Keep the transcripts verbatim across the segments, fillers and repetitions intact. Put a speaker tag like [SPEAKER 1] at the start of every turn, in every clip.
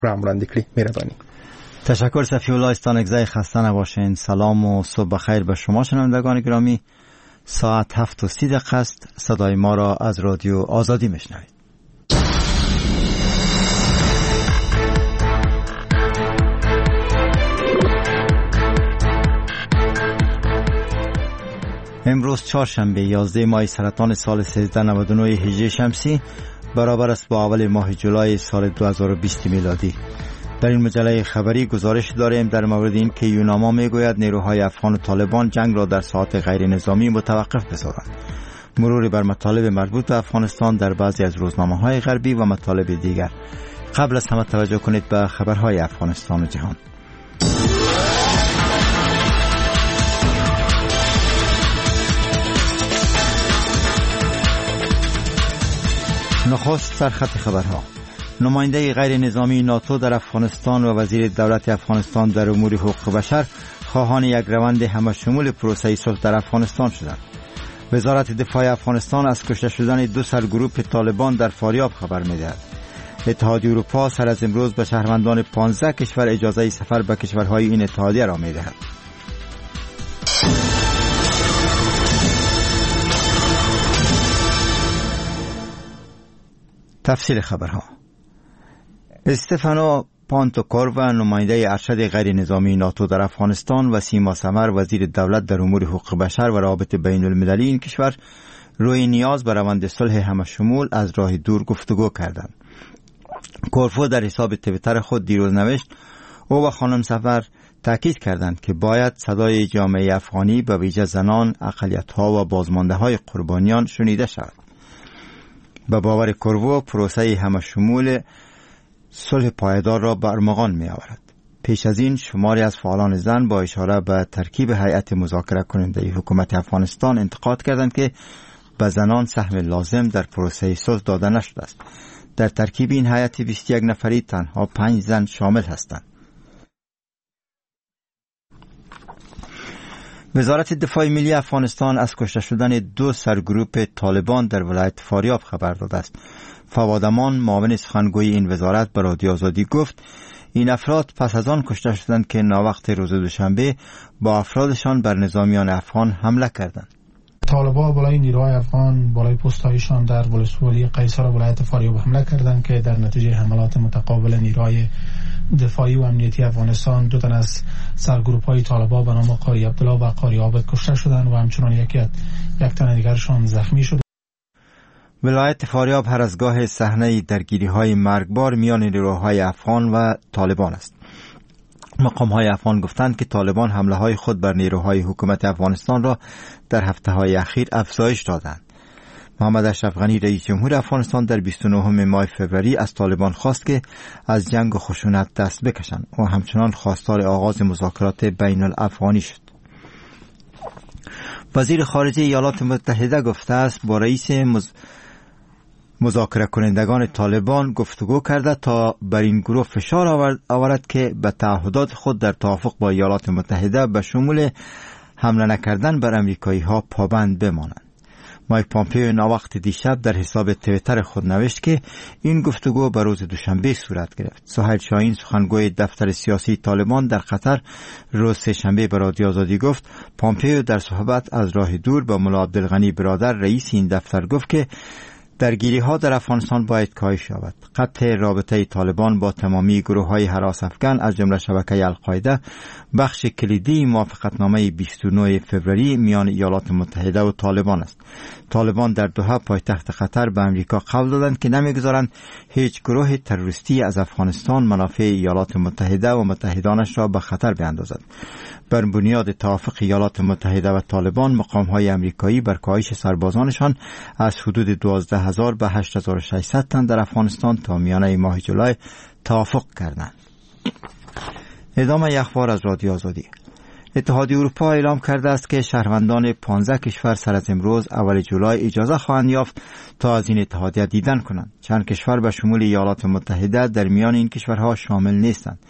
[SPEAKER 1] رامراندی کلی. مهربانی.
[SPEAKER 2] تشکر صفی الله استانگزای. خسته نباشین. سلام و صبح بخیر به شما شنوندگان گرامی. ساعت هفت و سی دقیقه است. صدای ما را از رادیو آزادی میشنوید. امروز چهارشنبه یازده ماه سرطان سال سیزده نود و نه هجری شمسی برابر است با اول ماه جولای سال دو هزار و بیست میلادی. در این مجله خبری گزارش داریم در مورد این که یوناما میگوید نیروهای افغان و طالبان جنگ را در ساعات غیر نظامی متوقف بسازند. مروری بر مطالب مربوط به افغانستان در بعضی از روزنامه‌های غربی و مطالب دیگر. قبل از همه توجه کنید به خبرهای افغانستان و جهان. نخست سرخط خبرها. نماینده غیر نظامی ناتو در افغانستان و وزیر دولت افغانستان در امور حقوق بشر خواهان یک روند همشمول پروسه صلح در افغانستان شدند. وزارت دفاع افغانستان از کشته شدن دو سرگروپ طالبان در فاریاب خبر می‌دهد. اتحادیه اروپا سر از امروز به شهروندان پانزده کشور اجازه سفر به کشورهای این اتحادیه را می‌دهد. تفصیل خبرها. استفانو پانتوکور و نماینده ارشد غیر نظامی ناتو در افغانستان و سیما سمر وزیر دولت در امور حقوق بشر و روابط بین المللی این کشور روی نیاز به روند صلح همشمول از راه دور گفتگو کردند. کورفو در حساب توییتر خود دیروز نوشت او و خانم سفر تاکید کردند که باید صدای جامعه افغانی به ویژه زنان، اقلیت‌ها و بازمانده‌های قربانیان شنیده شود. به باور کورفو پروسه همشمول صلح پایدار را برمغان می آورد. پیش از این شماری از فعالان زن با اشاره به ترکیب هیئت مذاکره کننده حکومت افغانستان انتقاد کردند که به زنان سهم لازم در پروسه صلح داده نشده است. در ترکیب این هیئت بیست و یک نفری تنها پنج زن شامل هستند. وزارت دفاع ملی افغانستان از کشته شدن دو سرگروپ طالبان در ولایت فاریاب خبر داده است. فواد امان معاون سخنگوی این وزارت به رادیو آزادی گفت این افراد پس از آن کشته شدند که ناوقت روز دوشنبه با افرادشان بر نظامیان افغان حمله کردند.
[SPEAKER 3] طالبان بالای نیروهای افغان بالای پست‌هایشان در ولسوالی قیصر ولایت فاریاب حمله کردند که در نتیجه حملات متقابل نیروهای دفاعی و امنیتی افغانستان دو تن از سرگروپ‌های طالبان به نام قاری عبدالله و قاری عابد کشته شدند و همچنان یک یک تن دیگرشان زخمی شد.
[SPEAKER 2] ولایت فاریاب هر از گاه صحنه درگیری‌های مرگبار میان نیروهای افغان و طالبان است. مقام‌های افغان گفتند که طالبان حمله‌های خود بر نیروهای حکومت افغانستان را در هفته‌های اخیر افزایش دادند. محمد اشرف غنی رئیس جمهور افغانستان در بیست و نهم ماه فوریه از طالبان خواست که از جنگ و خشونت دست بکشند و همچنان خواستار آغاز مذاکرات بین الافغانی شد. وزیر خارجه ایالات متحده گفته است با رئیس مز... مذاکره کنندگان طالبان گفتگو کرده تا بر این گروه فشار آورد, آورد که به تعهدات خود در توافق با ایالات متحده به شمول حمله نکردن بر امریکایی ها پابند بمانند. مایک پامپیو ناوقت دیشب در حساب توییتر خود نوشت که این گفتگو به روز دوشنبه صورت گرفت. سهیل شاهین سخنگوی دفتر سیاسی طالبان در قطر روز سه‌شنبه به رادیو آزادی گفت پامپیو در صحبت از راه دور با ملا عبدالغنی برادر رئیس این دفتر گفت که درگیری ها در افغانستان باید کاهش یابد. قطع رابطه طالبان با تمامی گروه های هراس افغان از جمله شبکه القاعده بخش کلیدی موافقتنامه بیست و نه فوریه میان ایالات متحده و طالبان است. طالبان در دوحه پایتخت قطر به امریکا قول دادند که نمیگذارند هیچ گروه تروریستی از افغانستان منافع ایالات متحده و متحدانش را به خطر بیاندازد. بر بنیاد توافق ایالات متحده و طالبان مقام‌های امریکایی بر کاهش سربازانشان از حدود دوازده هزار به هشت هزار و ششصد تن در افغانستان تا میانه ماه جولای توافق کردند. ادامه اخبار از رادیو آزادی. اتحادیه اروپا اعلام کرده است که شهروندان پانزده کشور سر از امروز اول جولای اجازه خواهند یافت تا از این اتحادیه دیدن کنند. چند کشور به شمول ایالات متحده در میان این کشورها شامل نیستند.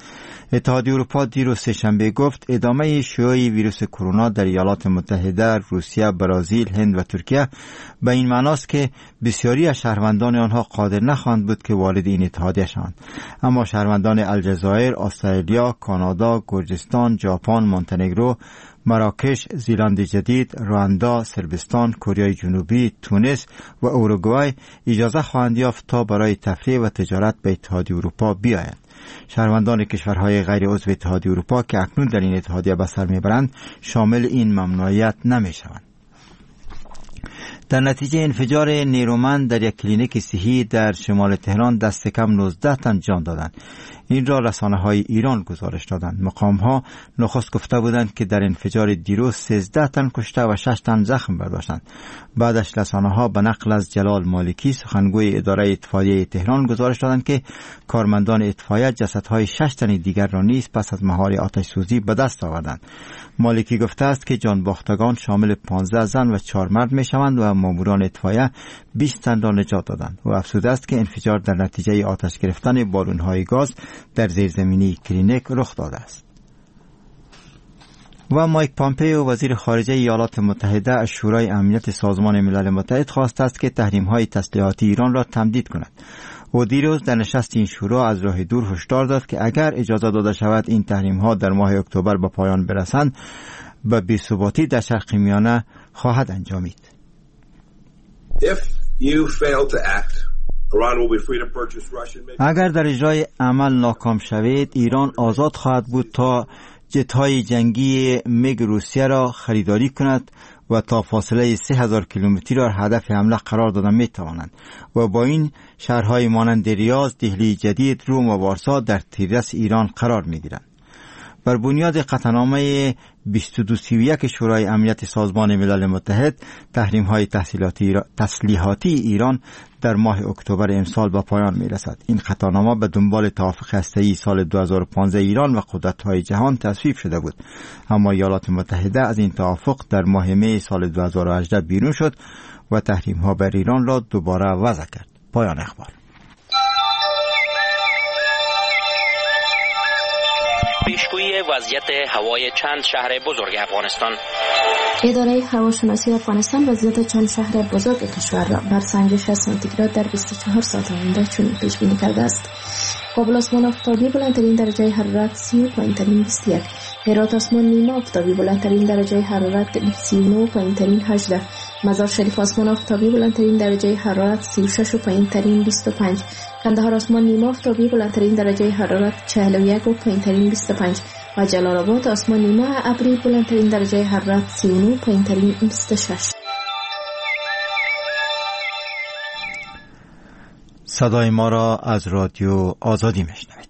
[SPEAKER 2] اتحادیه اروپا دیروز سه‌شنبه گفت ادامه شیوع ویروس کرونا در ایالات متحده، روسیه، برزیل، هند و ترکیه به این معناست که بسیاری از شهروندان آنها قادر نخواهند بود که وارد این اتحادیه شوند. اما شهروندان الجزایر، استرالیا، کانادا، گرجستان، ژاپن، مونتنگرو، مراکش، زیلند جدید، رواندا، صربستان، کره جنوبی، تونس و اوروگوئه اجازه خواهند یافت تا برای تفریح و تجارت به اتحادیه اروپا بیایند. شهروندان کشورهای غیر عضو اتحادیه اروپا که اکنون در این اتحادیه به سر میبرند شامل این ممنوعیت نمیشوند. در نتیجه انفجار نیرومند در یک کلینیک صحی در شمال تهران دست کم نوزده تن جان دادند. این را رسانه‌های ایران گزارش دادند. مقام‌ها نخست گفته بودند که در انفجار دیروز سیزده تن کشته و شش تن زخم برداشتند. بعدش رسانه‌ها به نقل از جلال مالکی سخنگوی اداره اطفائیه تهران گزارش دادند که کارمندان اطفائیه جسدهای شش تن دیگر را نیز پس از مهار آتش سوزی به دست آوردند. مالکی گفته است که جانباختگان شامل پانزده زن و چهار مرد میشوند و ماموران اطفائیه بیست تن را نجات دادند. و افزوده است که انفجار در نتیجه آتش گرفتن بالون‌های گاز در زیرزمینی کلینیک رخ داده است. و مایک پامپئو وزیر خارجه ایالات متحده از شورای امنیت سازمان ملل متحد خواسته است که تحریم‌های تسلیحاتی ایران را تمدید کند. او دیروز در نشست این شورا از راه دور هشدار داد که اگر اجازه داده شود این تحریم‌ها در ماه اکتبر به پایان برسند، به بی‌ثباتی در شرق میانه خواهد انجامید. اگر در اجرای عمل ناکام شوید، ایران آزاد خواهد بود تا جت‌های جنگی میگ روسیه را خریداری کند و تا فاصله سه هزار کیلومتری را هدف حمله قرار دادن می توانند و با این شهرهای مانند ریاض، دهلی جدید، روم و وارسا در تیررس ایران قرار می گیرند. بر بنیاد قطعنامه بیست و دو سی و یک شورای امنیت سازمان ملل متحد، تحریم‌های تسلیحاتی ایران در ماه اکتبر امسال به پایان می‌رسد. این قطعنامه به دنبال توافق هسته‌ای سال دو هزار و پانزده ایران و قدرت‌های جهان تصویب شده بود، اما ایالات متحده از این توافق در ماه می سال دو هزار و هجده بیرون شد و تحریم‌ها بر ایران را دوباره وضع کرد. پایان اخبار.
[SPEAKER 1] پیشگویی وضعیت هوای چند شهر بزرگ افغانستان.
[SPEAKER 4] اداره هواشناسی افغانستان وضعیت چند شهر بزرگ کشور را بر سنجش سانتیگراد در بیست و چهار ساعت آینده چنین پیش بینی کرده است: کابل آسمان آفتابی بلندترین درجه حرارت سی و پایینترین بیست و یک، هرات آسمان نیمه آفتابی بلندترین درجه حرارت سی و نه و پایینترین هجده، مزار شریف آسمان آفتابی بلندترین درجه حرارت سی و شش و پایینترین بیست و پنج، کندهار آسمان نیمه آفتابی بلندترین درجه حرارت چهل و یک و پایینترین بیست و پنج و جلال آباد آسمان نیمه ابری بلندترین درجه حرارت سی و نه و پایینترین بیست و شش.
[SPEAKER 2] صدای ما را از رادیو آزادی میشنوید.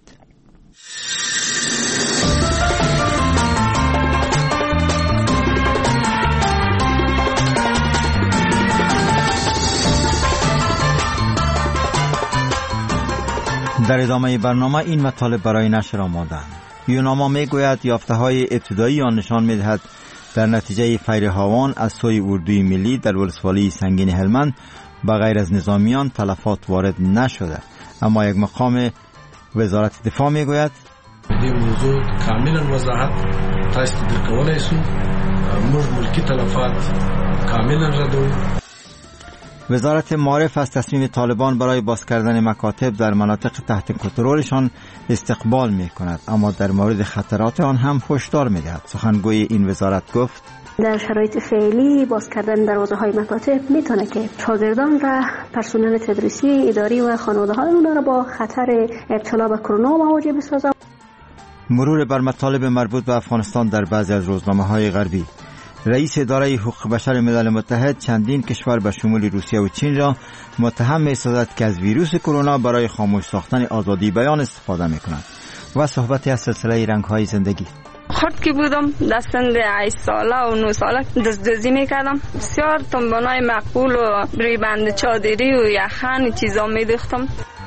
[SPEAKER 2] در ادامه برنامه این مطالب برای نشر آماده‌اند. یوناما میگوید یافته‌های ابتدایی آن نشان می‌دهد در نتیجه فیر هاوان از سوی اردوی ملی در ولسوالی سنگین هلمند به غیر از نظامیان تلفات وارد نشده، اما یک مقام وزارت دفاع میگوید
[SPEAKER 5] دې موضوع کاملا وضاحت تاسو ته درکولای شو. موږ ملکی تلفات کاملا ردوو.
[SPEAKER 2] وزارت معارف از تصمیم طالبان برای باز کردن مکاتب در مناطق تحت کنترلشان استقبال می کند، اما در مورد خطرات آن هم هشدار می دهد. سخنگوی این وزارت گفت
[SPEAKER 6] در شرایط فعلی باز کردن دروازه‌های مکاتب میتونه که شاگردان و پرسنل تدریسی، اداری و خانواده‌های اونها را با خطر ابتلا به کرونا مواجه بسازد.
[SPEAKER 2] مرور بر مطالب مربوط به افغانستان در بعضی از روزنامه‌های غربی. رئیس اداره حقوق بشر ملل متحد چندین کشور به شمول روسیه و چین را متهم می‌سازد که از ویروس کرونا برای خاموش ساختن آزادی بیان استفاده می‌کنند. و صحبتی از سلسله رنگ‌های زندگی.
[SPEAKER 7] خود که بودم دستند هشت ساله و نه ساله دزدوزی میکردم. بسیار تنبانای مقبول و بریبند چادری و یخن چیزا میدوختم.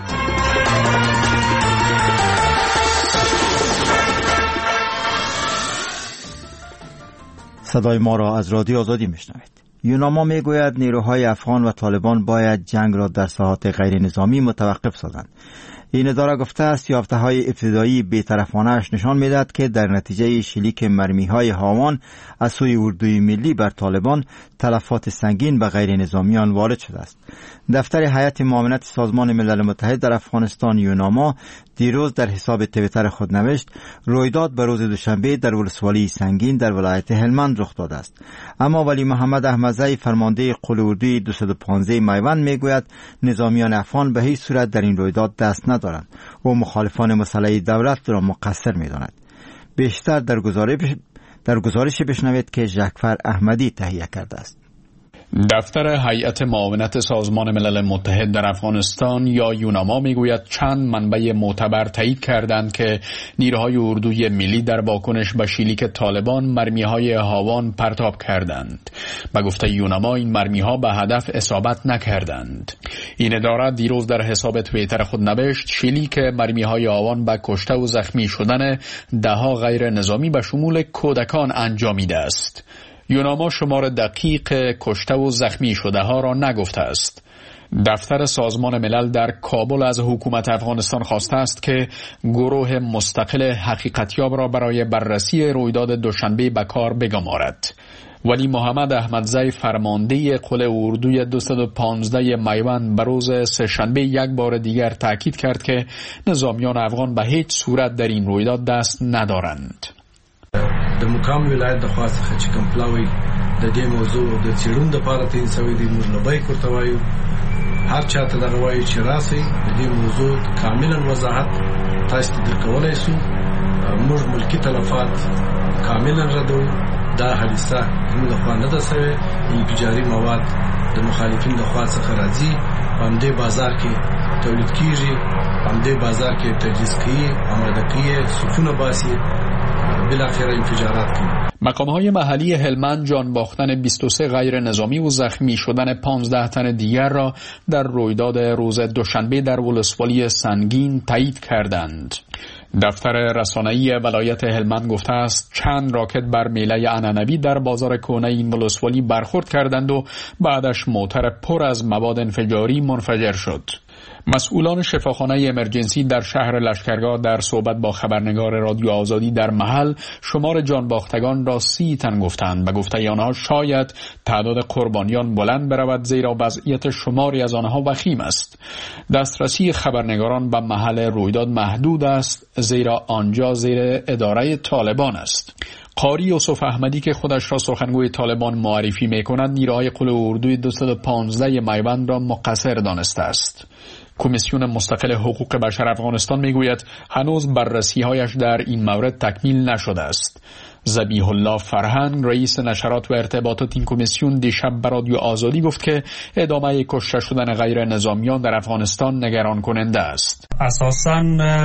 [SPEAKER 2] صدای ما را از رادیو آزادی میشنوید. یوناما میگوید نیروهای افغان و طالبان باید جنگ را در ساحات غیر نظامی متوقف سازند. این اداره گفته است یافته‌های ابتدایی بی‌طرفانه‌اش نشان می‌دهد که در نتیجه شلیک مرمی‌های هاوان از سوی اردوی ملی بر طالبان تلفات سنگین به غیر نظامیان وارد شده است. دفتر هیئت معاونت سازمان ملل متحد در افغانستان یوناما دیروز در حساب توییتر خود نوشت رویداد به روز دوشنبه در ولسوالی سنگین در ولایت هلمند رخ داده است. اما ولی محمد احمدزی فرمانده قل اردوی دویست و پانزده میوند میگوید نظامیان افغان به هیچ صورت در این رویداد دست ندارند و مخالفان مسلح دولت را مقصر می‌داند. بیشتر در گزارش در گزارش بشنوید که ژکفر احمدی تهیه کرده است.
[SPEAKER 8] دفتر هیئت معاونت سازمان ملل متحد در افغانستان یا یوناما میگوید چند منبع معتبر تایید کردند که نیروهای اردوی ملی در واکنش به شلیک طالبان مرمی‌های هاوان پرتاب کردند. به گفته یوناما این مرمی‌ها به هدف اصابت نکردند. این اداره دیروز در حساب توییتر خود نوشت شلیک مرمی‌های هاوان به کشته و زخمی شدن ده‌ها غیر نظامی به شمول کودکان انجامیده است. یوناما شمار دقیق کشته و زخمی شده ها را نگفته است. دفتر سازمان ملل در کابل از حکومت افغانستان خواسته است که گروه مستقل حقیقتیاب را برای بررسی رویداد دوشنبه به کار بگمارد. ولی محمد احمدزی فرمانده قل اردوی دویست و پانزده میوند به روز سه‌شنبه یک بار دیگر تاکید کرد که نظامیان افغان به هیچ صورت در این رویداد دست ندارند.
[SPEAKER 5] د مقام ولایت د خاص څخه چې کوم پلاوی د دې موضوع د څېړنې لپاره تعین شوی دی. موږ لبیک ورته وایو، هر چاته دغه وایو چې راسئ د دې موضوع کاملا وضاحت تاسو ته درکولی شو. موږ ملکي تلفات کاملا ردو. دا حادثه زموږ لخوا نه ده سوې. انفجاري مواد د مخالفین لخوا څخه راځي، په همدې بازار کې تولید کیږي، په همدې بازار کې تجهیز کیږي، آماده کیږي، سوچونه باسي، بالاخره انفجارات کنید.
[SPEAKER 8] مقام‌های محلی هلمند جان باختن بیست و سه غیر نظامی و زخمی شدن پانزده تن دیگر را در رویداد روز دوشنبه در ولسوالی سنگین تایید کردند. دفتر رسانه‌ای ولایت هلمند گفته است چند راکت بر میله عنعنوی در بازار کهنه این ولسوالی برخورد کردند و بعدش موتر پر از مواد انفجاری منفجر شد. مسئولان شفاخانه امرجنسی در شهر لشکرگاه در صحبت با خبرنگار رادیو آزادی در محل شمار جانباختگان را سی تن گفتند. به گفته آنها شاید تعداد قربانیان بلند برود زیرا وضعیت شماری از آنها وخیم است. دسترسی خبرنگاران به محل رویداد محدود است زیرا آنجا زیر اداره طالبان است. قاری یوسف احمدی که خودش را سخنگوی طالبان معرفی می‌کند نیروهای قل اردوی دویست و پانزده میوند را مقصر دانسته است. کمیسیون مستقل حقوق بشر افغانستان میگوید هنوز بررسی‌هایش در این مورد تکمیل نشده است. ذبیح الله فرهنگ رئیس نشرات و ارتباطات این کمیسیون دیشب به رادیو آزادی گفت که ادامه کشته شدن غیر نظامیان در افغانستان نگران کننده است.
[SPEAKER 9] اساساً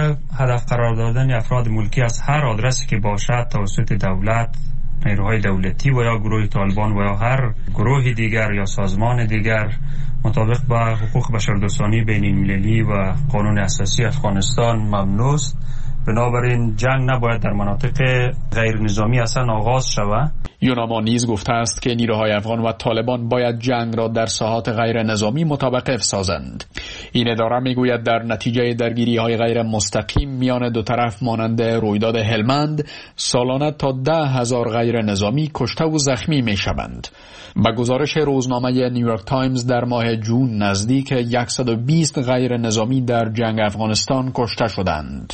[SPEAKER 9] هدف قرار دادن افراد ملکی از هر آدرسی که باشد توسط دولت، نیروهای دولتی و یا گروه طالبان و یا هر گروه دیگر یا سازمان دیگر مطابق با حقوق بشردوستانه بین المللی و قانون اساسی افغانستان ممنوع است. بنابراین جنگ نباید در مناطق غیر نظامی اصلا آغاز شود.
[SPEAKER 8] یوناما نیز گفته است که نیروهای افغان و طالبان باید جنگ را در ساحات غیر نظامی متوقف سازند. این اداره میگوید در نتیجه درگیری‌های غیر مستقیم میان دو طرف مانند رویداد هلمند سالانه تا ده هزار غیر نظامی کشته و زخمی میشوند. با گزارش روزنامه نیویورک تایمز در ماه جون نزدیک صد و بیست غیر نظامی در جنگ افغانستان کشته شدند.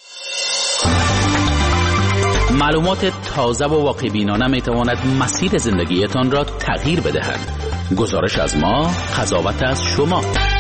[SPEAKER 1] معلومات تازه و واقع بینانه می تواند مسیر زندگیتان را تغییر بدهد. گزارش از ما، قضاوت از شما.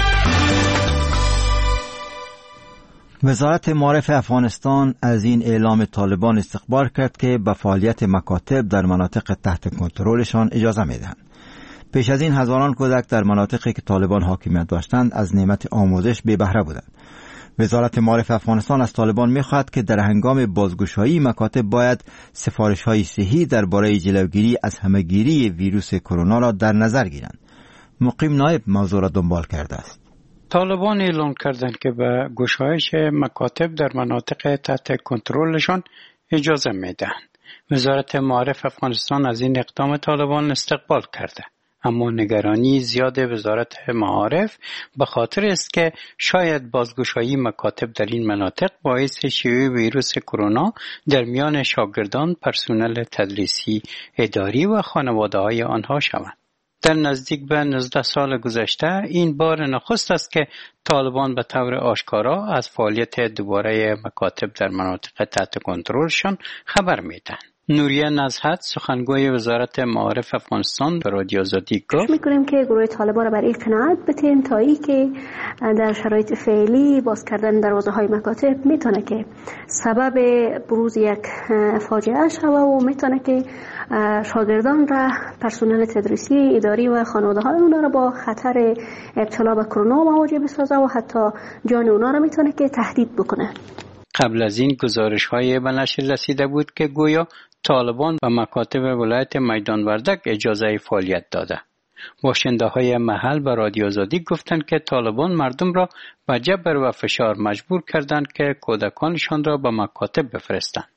[SPEAKER 2] وزارت معارف افغانستان از این اعلام طالبان استقبال کرد که به فعالیت مکاتب در مناطق تحت کنترلشان اجازه میدهند. پیش از این هزاران کودک در مناطقی که طالبان حاکمیت داشتند از نعمت آموزش بی بهره بودند. وزارت معارف افغانستان از طالبان می‌خواهد که در هنگام بازگشایی مکاتب باید سفارش‌های صحی درباره جلوگیری از همه‌گیری ویروس کرونا را در نظر گیرند. مقیم نایب موضوع را دنبال کرده است.
[SPEAKER 10] طالبان اعلام کردند که به گشایش مکاتب در مناطق تحت کنترلشان اجازه میدهند. وزارت معارف افغانستان از این اقدام طالبان استقبال کرده. اما نگرانی زیاد وزارت معارف به خاطر است که شاید بازگشایی مکاتب در این مناطق باعث شیوع ویروس کرونا در میان شاگردان، پرسنل تدریسی، اداری و خانواده‌های آنها شود. در نزدیک به نوزده سال گذشته این بار نخست است که طالبان به طور آشکارا از فعالیت دوباره مکاتب در مناطق تحت کنترلشان خبر میدهند. نوریه نزهت سخنگوی وزارت معارف افغانستان به رادیو آزادی گفت
[SPEAKER 6] می‌کنیم که گروه طالبان را برای قناعت بتیم تا ای که در شرایط فعلی باز کردن دروازه‌های مکاتب میتونه که سبب بروز یک فاجعه شود و میتونه که شاگردان را، پرسنل تدریسی، اداری و خانواده‌های اونا را با خطر ابتلا به کرونا مواجه بسازه و حتی جان اونا را میتونه که تهدید بکنه.
[SPEAKER 10] قبل از این گزارش‌های به نشر رسیده بود که گویا طالبان به مکاتب ولایت میدان وردک اجازه فعالیت داده. باشنده‌های محل به رادیو آزادی گفتند که طالبان مردم را به جبر و فشار مجبور کردند که کودکانشان را به مکاتب بفرستند.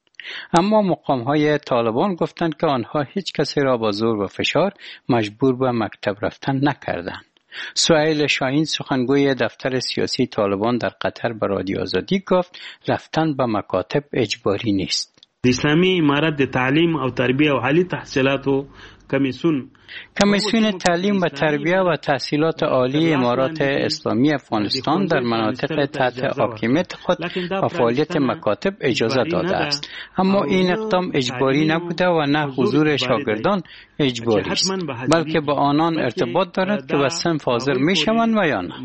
[SPEAKER 10] اما مقام‌های طالبان گفتند که آنها هیچ کسی را با زور و فشار مجبور به مکتب رفتن نکردند. سهیل شاهین سخنگوی دفتر سیاسی طالبان در قطر به رادیو آزادی گفت رفتن به مکاتب اجباری نیست.
[SPEAKER 11] اسلامی امارت تعلیم او تربیه او عالی تحصیلات و کمیسیون
[SPEAKER 10] کمیسیون تعلیم و تربیه و تحصیلات عالی امارات اسلامی افغانستان در مناطق تحت حاکمیت خود و فعالیت مکاتب اجازه داده است، اما این اقدام اجباری نبوده و نه حضور شاگردان اجباری است، بلکه با آنان ارتباط دارد که به صنف حاضر می شوند و یا نه.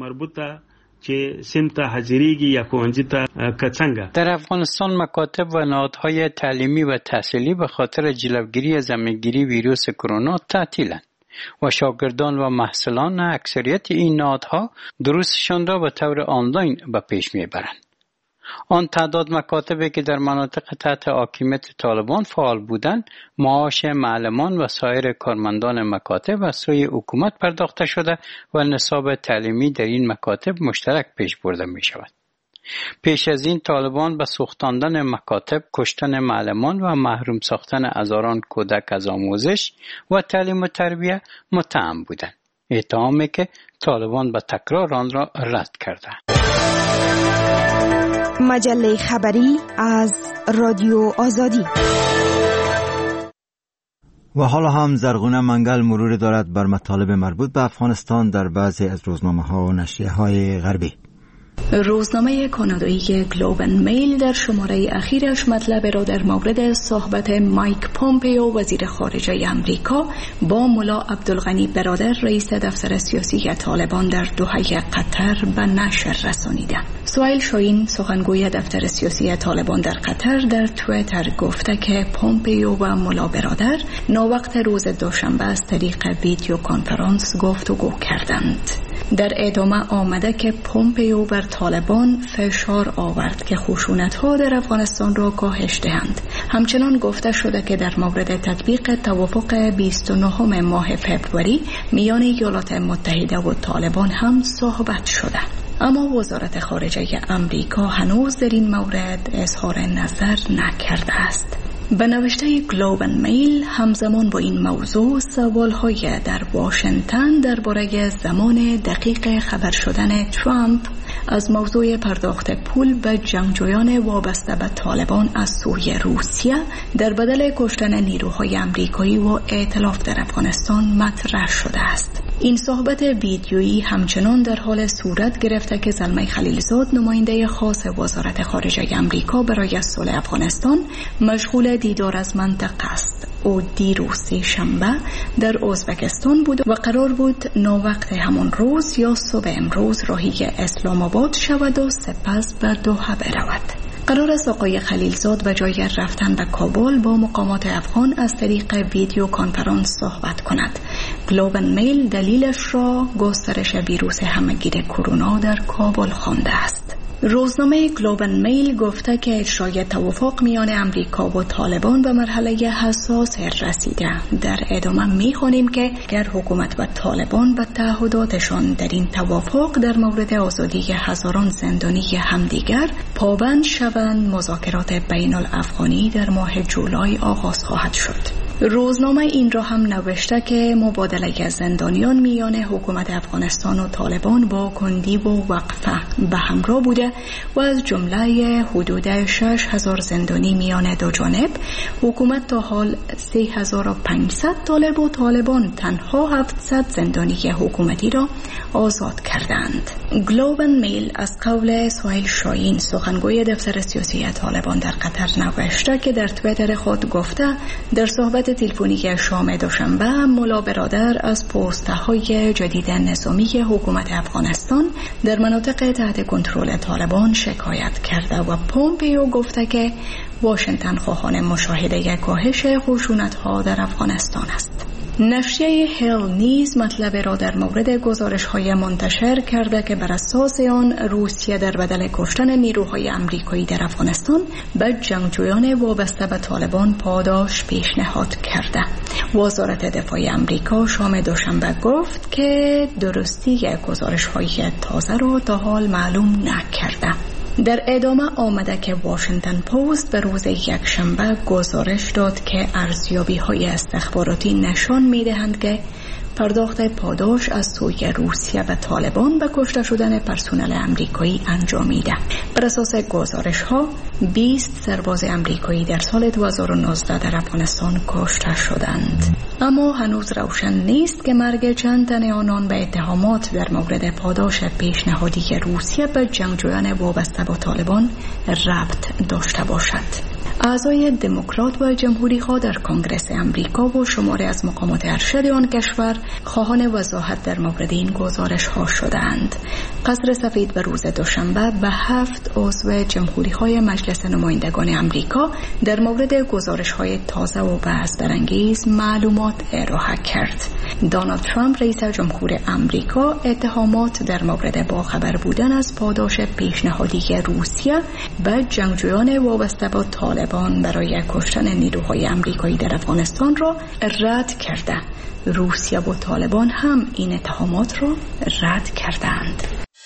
[SPEAKER 11] که سمت حاضریگی یا کونجیتا کچنگا.
[SPEAKER 10] در افغانستان مکاتب و نهادهای تعلیمی و تحصیلی به خاطر جلوگیری از زمینگیری ویروس کرونا تعطیلند و شاگردان و محصلان اکثریت این نهادها دروسشان را به طور آنلاین به پیش میبرند. آن تعداد مکاتبی که در مناطق تحت حاکمیت طالبان فعال بودند، معاش معلمان و سایر کارمندان مکاتب از سوی حکومت پرداخته شده و نصاب تعلیمی در این مکاتب مشترک پیش برده می شود. پیش از این طالبان به سوختاندن مکاتب، کشتن معلمان و محروم ساختن هزاران کودک از آموزش و تعلیم و تربیه متهم بودند. اتهامی که طالبان به تکرار آن را رد کردند.
[SPEAKER 12] مجله خبری از رادیو آزادی.
[SPEAKER 2] و حالا هم زرغونه منگل مرور دارد بر مطالب مربوط به افغانستان در بعضی از روزنامه ها و نشریه های غربی.
[SPEAKER 4] روزنامه کانادایی گلوب اند میل در شماره اخیرش مطلب را در مورد صحبت مایک پومپیو وزیر خارجه امریکا با ملا عبدالغنی برادر رئیس دفتر سیاسی طالبان در دوحه قطر به نشر رسانیده. سهیل شاهین سخنگوی دفتر سیاسی طالبان در قطر در توییتر گفته که پومپیو و ملا برادر ناوقت روز دوشنبه از طریق ویدیو کنفرانس گفتگو کردند. در ادامه آمده که پومپیو بر طالبان فشار آورد که خشونت‌ها در افغانستان را کاهش دهند. همچنان گفته شده که در مورد تطبیق توافق بیست و نهم ماه فوریه میان ایالات متحده و طالبان هم صحبت شده. اما وزارت خارجه امریکا هنوز در این مورد اظهار نظر نکرده است. به نوشته گلوب اند میل همزمان با این موضوع سوال‌های در واشنگتن درباره زمان دقیق خبر شدن ترامپ از موضوع پرداخت پول به جنگجویان وابسته به طالبان از سوی روسیه در بدل کشتن نیروهای امریکایی و ائتلاف در افغانستان مطرح شده است. این صحبت ویدیویی همچنان در حال صورت گرفته که زلمه خلیلزاد نماینده خاص وزارت خارجه امریکا برای صلح افغانستان مشغول دیدار از منطقه است. او دیروز شنبه در ازبکستان بود و قرار بود ناوقت همون روز یا صبح امروز راهی اسلام آباد شود و سپس به دوحه برود. قرار است آقای خلیلزاد به جای رفتن به کابل با مقامات افغان از طریق ویدیو کنفرانس صحبت کند. گلوب اند میل دلیلش را گسترش ویروس همهگیر کرونا در کابل خوانده است. روزنامه گلوب اند میل گفته که اجرای توافق میان امریکا و طالبان به مرحله حساس رسیده. در ادامه می‌خوانیم که اگر حکومت و طالبان به تعهداتشان در این توافق در مورد آزادی هزاران زندانی همدیگر پابند شوند، مذاکرات بین الافغانی در ماه جولای آغاز خواهد شد.
[SPEAKER 13] روزنامه این را هم نوشته که مبادله زندانیان میان حکومت افغانستان و طالبان با کندی و وقفه به همراه بوده و از جمله حدود شش هزار زندانی میان دو جانب، حکومت تا حال سه هزار و پانصد طالب و طالبان تنها هفتصد زندانی حکومتی را آزاد کردند. گلوبال میل از قول سهیل شاهین، سخنگوی دفتر سیاسی طالبان در قطر، نوشته که در توییتر خود گفته در صحبت تلفنی شام دوشنبه مولا برادر از پست‌های جدید نظامی حکومت افغانستان در مناطق تحت کنترل طالبان شکایت کرده و پومپیو گفته که واشنگتن خواهان مشاهده کاهش خشونت‌ها در افغانستان است. نشریه هیل نیز مطلب را در مورد گزارش‌های منتشر کرده که بر اساس آن روسیه در بدل کشتن نیروهای امریکایی در افغانستان به جنگجویان وابسته به طالبان پاداش پیشنهاد کرده. وزارت دفاع امریکا شام دوشنبه گفت که درستی گزارش‌های تازه را تا حال معلوم نکرده. در ادامه آمده که واشنگتن پست به روز یکشنبه گزارش داد که ارزیابی‌های استخباراتی نشان می‌دهند که پرداخت پاداش از سوی روسیه به طالبان به کشته شدن پرسنل امریکایی انجامیده. بر اساس گزارش‌ها بیست سرباز امریکایی در سال دو هزار و نوزده در افغانستان کشته شدند. اما هنوز روشن نیست که مرگ چند تن آنان به اتهامات در مورد پاداش پیشنهادی روسیه به جنگجویان وابسته با طالبان ربط داشته باشد. اعضای دموکرات و جمهوری ها در کنگره امریکا و شماری از مقامات ارشد آن کشور خواهان وضاحت در مورد این گزارش ها شدند. قصر سفید به روز دوشنبه به هفت عضو جمهوری های مجلس نمایندگان امریکا در مورد گزارش های تازه و بحث برانگیز معلومات ارائه کرد. دونالد ترامپ رئیس جمهور امریکا اتهامات در مورد باخبر بودن از پاداش پیشنهادی روسیه به جنگجویان وابسته با طالبان برای کشتن نیروهای امریکایی در افغانستان را رد کرده. روسیه و طالبان هم این اتهامات را رد کردند.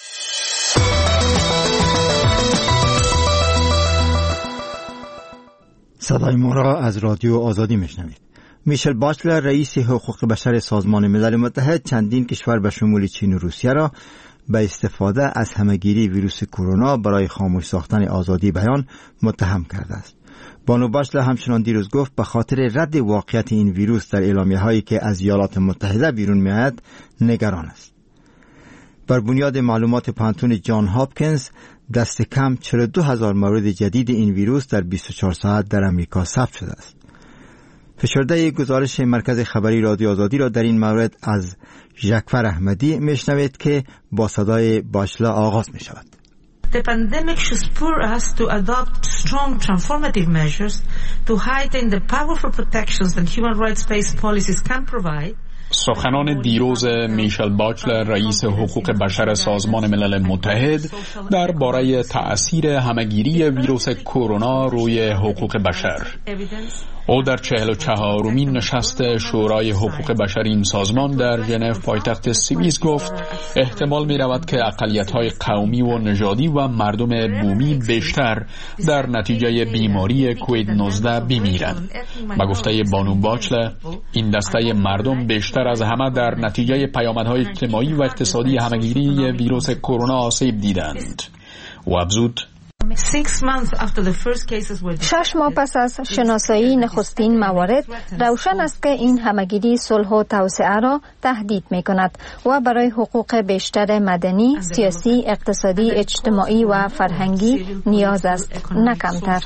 [SPEAKER 2] صدای ما را از رادیو آزادی میشنوید. میشل باچلر رئیس حقوق بشر سازمان ملل متحد چندین کشور به شمول چین و روسیه را به استفاده از همهگیری ویروس کرونا برای خاموش ساختن آزادی بیان متهم کرده است. بانو باچلر همچنان دیروز گفت به خاطر رد واقعیت این ویروس در اعلامیه هایی که از ایالات متحده بیرون میآید نگران است. بر بنیاد معلومات پانتون جان هاپکینز دست کم چهل و دو هزار مورد جدید این ویروس در بیست و چهار ساعت در امریکا ثبت شده است. فشرده گزارش مرکز خبری رادیو آزادی را در این مورد از ژکفر احمدی میشنوید که با صدای باچلر آغاز می شود.
[SPEAKER 14] The pandemic should spur us to adopt strong transformative measures to heighten the powerful protections that human rights-based policies can provide.
[SPEAKER 8] سخنان دیروز میشل باچلر رئیس حقوق بشر سازمان ملل متحد درباره تأثیر همهگیری ویروس کرونا روی حقوق بشر. او در چهل و چهارمین نشست شورای حقوق بشر این سازمان در ژنو پایتخت سوئیس گفت احتمال می رود که اقلیت‌های قومی و نژادی و مردم بومی بیشتر در نتیجه بیماری کووید نوزده بمیرند. با گفته بانو باچلر این دسته مردم بیشتر از همه در نتیجه پیامدهای اجتماعی و اقتصادی همهگیری ویروس کرونا آسیب دیدند. و افزود
[SPEAKER 15] شش ماه پس از شناسایی نخستین موارد روشن است که این همگیری صلح و توسعه را تهدید می کند و برای حقوق بیشتر مدنی، سیاسی، اقتصادی، اجتماعی و فرهنگی نیاز است، نه کمتر.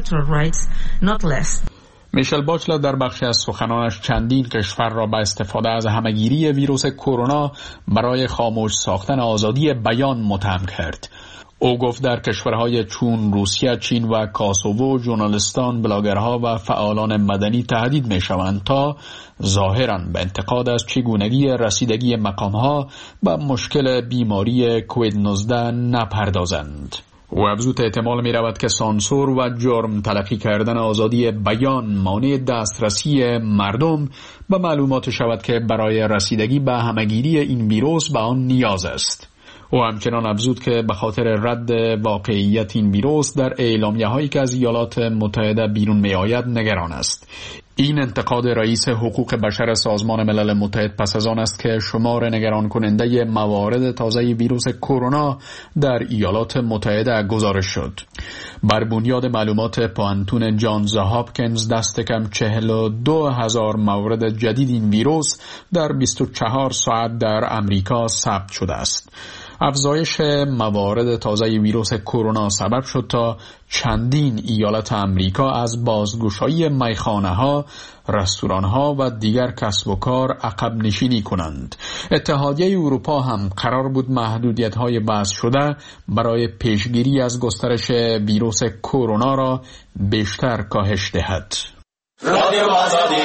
[SPEAKER 8] میشل باچلر در بخشی از سخنانش چندین کشور را به استفاده از همهگیری ویروس کرونا برای خاموش ساختن آزادی بیان متهم کرد. او گفت در کشورهای چون روسیه، چین و کاسوو ژورنالیستان، بلاگرها و فعالان مدنی تهدید می شوند تا ظاهراً به انتقاد از چگونگی رسیدگی مقامها به مشکل بیماری کووید نوزده نپردازند. و افزود احتمال می رود که سانسور و جرم تلقی کردن آزادی بیان مانع دسترسی مردم به معلومات شود که برای رسیدگی به همهگیری این ویروس به آن نیاز است. او همچنان افزود که به خاطر رد واقعیت این ویروس در اعلامیه هایی که از ایالات متحده بیرون می آید نگران است. این انتقاد رئیس حقوق بشر سازمان ملل متحد پس از آن است که شمار نگران کننده موارد تازه ویروس کرونا در ایالات متحده گزارش شد. بر بنیاد معلومات پوانتون جانز هاپکینز دست کم چهل و دو هزار مورد جدید این ویروس در بیست و چهار ساعت در امریکا ثبت شده است. افزایش موارد تازه ویروس کرونا سبب شد تا چندین ایالت امریکا از بازگشایی میخانه ها، رستوران ها و دیگر کسب و کار عقب نشینی کنند. اتحادیه اروپا هم قرار بود محدودیت های وضع شده برای پیشگیری از گسترش ویروس کرونا را بیشتر کاهش دهد. رادیو آزادی.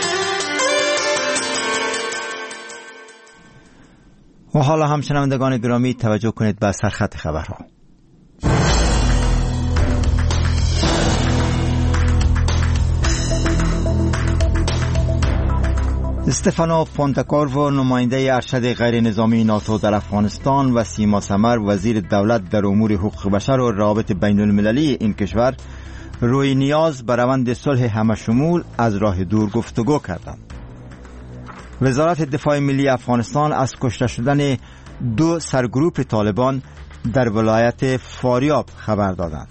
[SPEAKER 2] و حالا هم شنوندگان گرامی توجه کنید به سرخط خبرها. استفانو پونتاکورو نماینده ارشد غیر نظامی ناتو در افغانستان و سیما سمر وزیر دولت در امور حقوق بشر و روابط بین المللی این کشور روی نیاز به روند صلح همشمول از راه دور گفتگو کردند. وزارت دفاع ملی افغانستان از کشته شدن دو سرگروپ طالبان در ولایت فاریاب خبر دادند.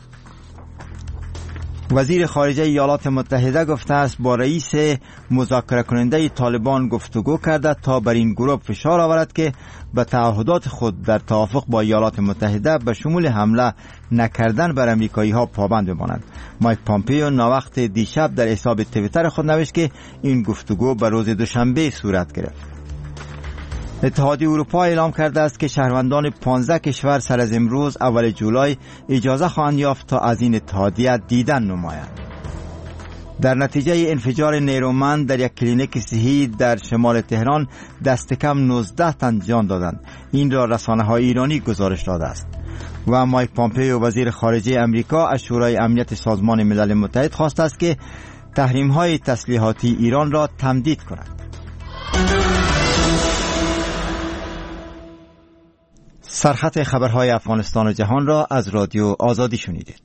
[SPEAKER 2] وزیر خارجه ایالات متحده گفته است با رئیس مذاکره کننده طالبان گفتگو کرده تا بر این گروه فشار آورد که به تعهدات خود در توافق با ایالات متحده به شمول حمله نکردن بر امریکایی ها پابند بمانند. مایک پامپیو ناوقت دیشب در حساب توییتر خود نوشت که این گفتگو به روز دوشنبه صورت گرفت. اتحادیه اروپا اعلام کرده است که شهروندان پانزده کشور سر از امروز اول جولای اجازه خواهند یافت تا از این اتحادیه دیدن نمایند. در نتیجه انفجار نیرومند در یک کلینیک صحی در شمال تهران دست کم نوزده تن جان دادند. این را رسانه‌های ایرانی گزارش داده است. و مایک پامپیو وزیر خارجه امریکا از شورای امنیت سازمان ملل متحد خواسته است که تحریم‌های تسلیحاتی ایران را تمدید کند. سرخط خبرهای افغانستان و جهان را از رادیو آزادی شنیدید.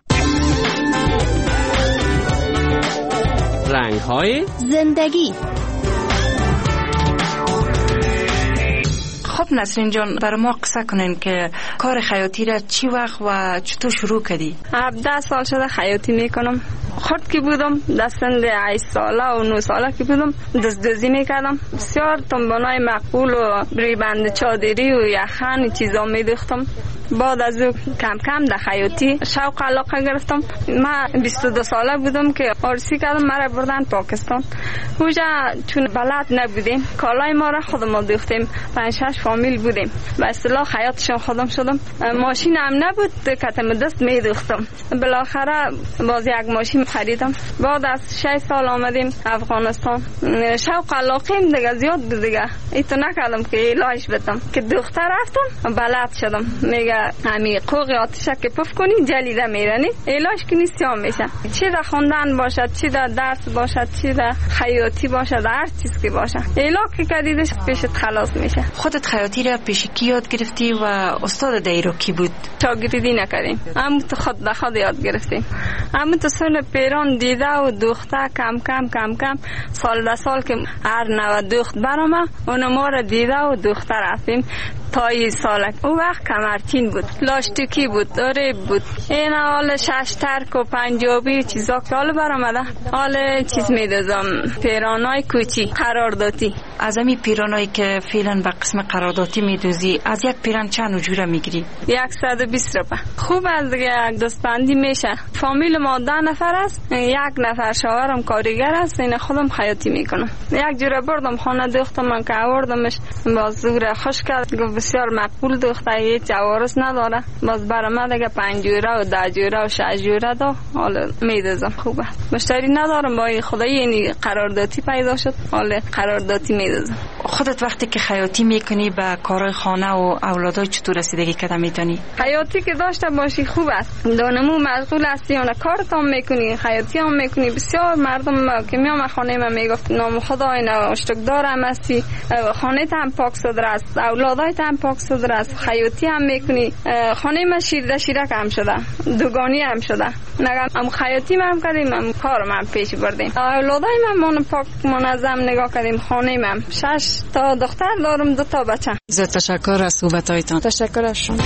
[SPEAKER 16] رنگ‌های
[SPEAKER 12] زندگی.
[SPEAKER 13] خب نسرین جان، برای ما قصه کنین که کار خیاطی را چی وقت و چطور شروع کردی؟
[SPEAKER 7] هفده سال شده خیاطی میکنم. خود که بودم دستند هشت ساله و نه ساله که بودم دست دوزی میکردم. بسیار تنبانای مقبول و بریبند چادری و یخن چیزا میدوختم. بعد از او کم کم در خیاطی شوق علاقه گرفتم. من بیست و دو ساله بودم که آرسی کردم مرا بردن پاکستان. اونجا چون بلد نبودیم کالای ما را خودمون دوختیم. پنج شش فامیل بودیم. به اصطلاح خیاطشون خودم شدم. ماشین هم نبود کتم دست میدوختم. بالاخره باز یک ماشین خریدم. بعد از شش سال آمدیم افغانستان. شوق علاقه دیگه زیاد بود دیگه. ایتو نکردم که علاج بدم که دختر رفتم بلد شدم. میگه همین قوق آتیشه که پف کنی جلیده میرنی علاج کنی سیام میشه. چی در خوندن باشد، چی در درس باشد، چی در خیاطی باشد، هر چیز که باشه علاج که کردیدش پیشت خلاص میشه.
[SPEAKER 13] خودت خیاطی را پیش کی یاد گرفتی و استاد دیرو کی بود؟
[SPEAKER 7] شاگردی نکردیم، همون تو خود به خود یاد گرفتیم. همون تو سن پیران دیده و دوخته کم کم کم کم سال به سال که هر نوع دوخت برامه اون ما را دیده و دوخته رفتیم تا این سالک. او وقت کمرچین بود، لاستیکی بود، ریب بود. این حال شش ترک و پنجابی چیزا که حال برامده. حال چیز میدازم پیرانای کوچی قراردادی.
[SPEAKER 13] از امی پیرانایی که فعلا به قسم قراردادی میدوزی از یک پیران چند اجوره میگیری؟
[SPEAKER 7] صد و بیست روپه. خوب از دیگه یک دستبندی میشه. فامیل ما ده نفر است، یک نفر شوهرم کارگر است، این خودم خیاطی میکنم. یک جوره بردم خانه دوختم من که آوردمش باز زور خوش کرد، بسیار مقبول دوخته، هیچ عوارض نداره. باز برام دیگه پنج جوره و ده جوره و شش جوره دا حالا میدازم. خوبه مشتری ندارم با خدایی. این قراردادی پیدا شد حالا قراردادی میدازم.
[SPEAKER 16] خودت وقتی که خیاطی میکنی به کارهای خانه و اولادای چطور رسیدگی کردن میتونی؟
[SPEAKER 7] خیاطی که داشته باشی خوب است، دانمو مشغول هستی یا کارت هم میکنی، خیاطی هم میکنی. بسیار مردم که میام خانه من میگفت نام خدای نه اشتکدار هم هستی، خانه هم پاک صدر است، اولادای هم پاک صدر است، خیاطی هم میکنی. خانه من شیرده شیرک هم شده، دوگانی هم شده. نگم هم خیاطی هم کردیم، هم کار من پیش بردیم. اولادای من من پاک منظم نگاه کردیم. خانه من شش تا دختر دارم، دو تا بچه.
[SPEAKER 16] زیاد تشکر از صحبتایتان.
[SPEAKER 7] تشکر از شما.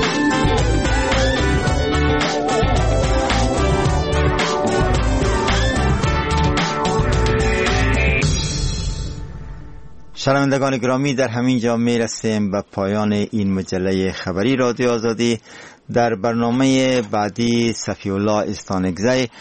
[SPEAKER 2] شنوندگان گرامی، در همین جا می رسیم به پایان این مجله خبری رادیو آزادی. در برنامه بعدی صفی الله استانگزی